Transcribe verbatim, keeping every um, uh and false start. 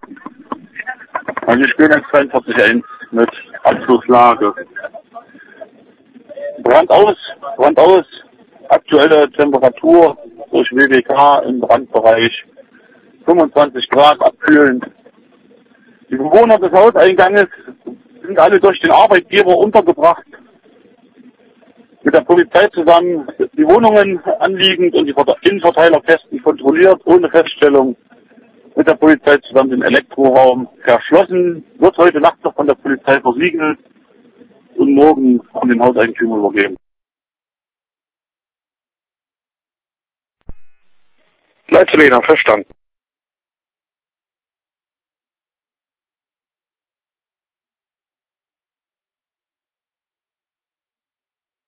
Also ich bin jetzt zweiundvierzig Komma eins mit Abschlusslage. Brand aus, Brand aus, aktuelle Temperatur durch W W K im Brandbereich fünfundzwanzig Grad, abkühlend. Die Bewohner des Hauseinganges sind alle durch den Arbeitgeber untergebracht. Mit der Polizei zusammen die Wohnungen anliegend und die Innenverteilerkästen kontrolliert, ohne Feststellung. Mit der Polizei zusammen den Elektroraum verschlossen, wird heute Nacht noch von der Polizei versiegelt und morgen an den Hauseigentümer übergeben. Leitzelena, verstanden.